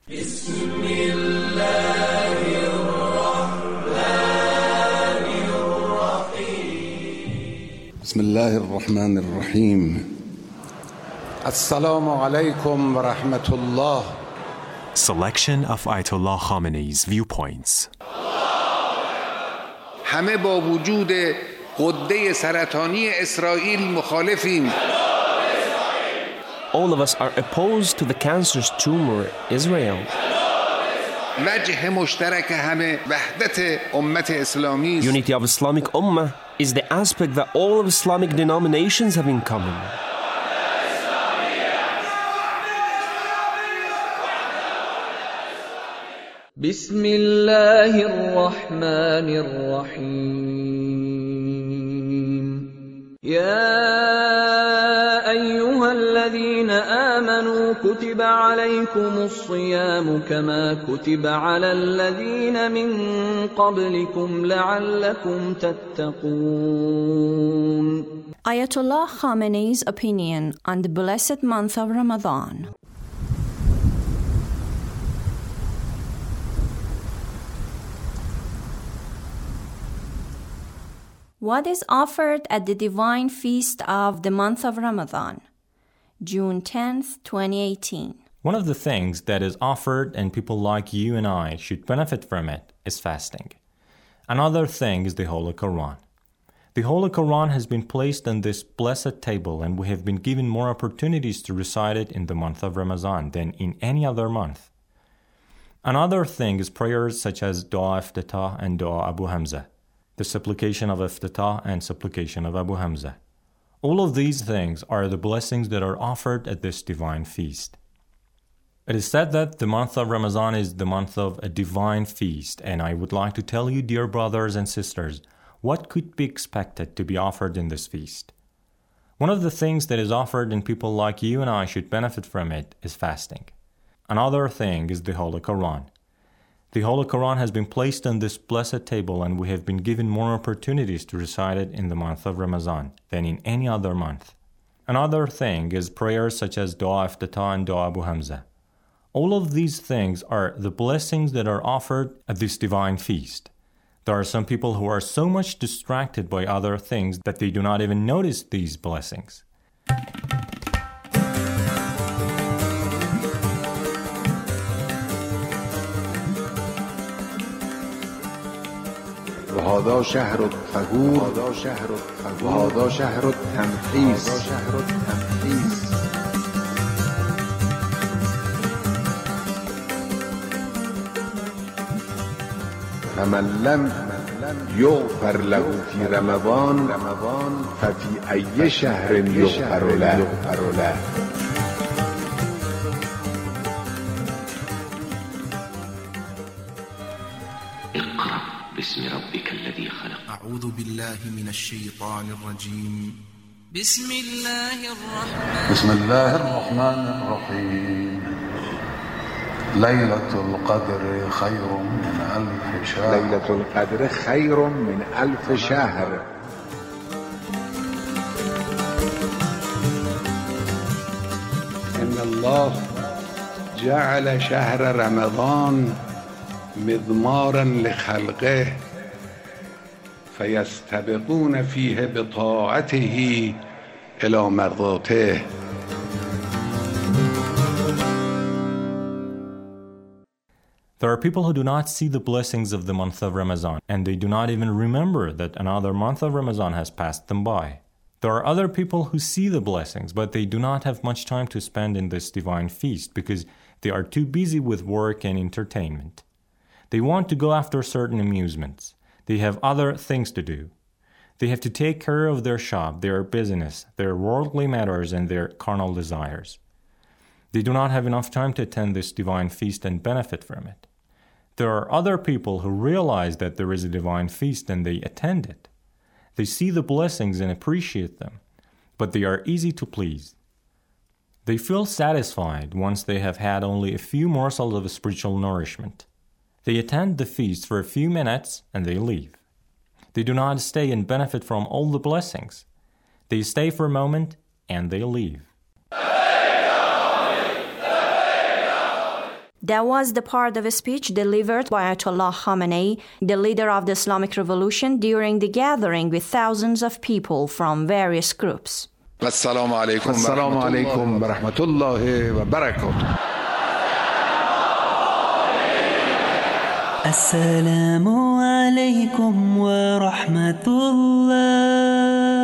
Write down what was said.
بسم الله الرحمن الرحیم. السلام علیکم و رحمت الله. Selection of Ayatollah Khamenei's viewpoints. همه با وجود غده سرطانی اسرائیل مخالفیم. All of us are opposed to the cancerous tumor Israel. وجه مشترک همه وحدت امت اسلامی است. Unity of Islamic Ummah is the aspect that all of Islamic denominations have in common. بسم الله الرحمن الرحيم يا أيها الذين آمنوا كتب عليكم الصيام كما كتب على الذين من قبلكم لعلكم تتقون. Ayatollah Khamenei's opinion on the blessed month of Ramadan. What is offered at the divine feast of the month of Ramadan? June 10th, 2018. One of the things that is offered and people like you and I should benefit from it is fasting. Another thing is the Holy Quran. The Holy Quran has been placed on this blessed table and we have been given more opportunities to recite it in the month of Ramadan than in any other month. Another thing is prayers such as Dua Iftitah and Dua Abu Hamza, the supplication of Iftitah and supplication of Abu Hamza. All of these things are the blessings that are offered at this divine feast. It is said that the month of Ramadan is the month of a divine feast, and I would like to tell you, dear brothers and sisters, what could be expected to be offered in this feast. One of the things that is offered and people like you and I should benefit from it is fasting. Another thing is the Holy Quran. The Holy Quran has been placed on this blessed table and we have been given more opportunities to recite it in the month of Ramadan than in any other month. Another thing is prayers such as Dua Iftitah and Dua Abu Hamza. All of these things are the blessings that are offered at this divine feast. There are some people who are so much distracted by other things that they do not even notice these blessings. وهذا شهر الطهور وهذا شهر التمحيص فمن لم يغفر له في رمضان ففي أي شهر يغفر له. بسم ربك الذي خلق. أعوذ بالله من الشيطان الرجيم. بسم الله الرحمن الرحيم. ليلة القدر خير من ألف شهر. ليلة القدر خير من ألف شهر. إن الله جعل شهر رمضان مضمارا لخلقه فيستبقون فيه بطاعته إلى مرضاته. There are people who do not see the blessings of the month of Ramadan, and they do not even remember that another month of Ramadan has passed them by. There are other people who see the blessings, but they do not have much time to spend in this divine feast because they are too busy with work and entertainment. They want to go after certain amusements. They have other things to do. They have to take care of their shop, their business, their worldly matters, and their carnal desires. They do not have enough time to attend this divine feast and benefit from it. There are other people who realize that there is a divine feast and they attend it. They see the blessings and appreciate them, but they are easy to please. They feel satisfied once they have had only a few morsels of spiritual nourishment. They attend the feast for a few minutes and they leave. They do not stay and benefit from all the blessings. They stay for a moment and they leave. That was the part of a speech delivered by Ayatollah Khamenei, the leader of the Islamic Revolution, during the gathering with thousands of people from various groups. Assalamu alaikum wa rahmatullahi wa barakatuh. Assalamu alaikum wa rahmatullah.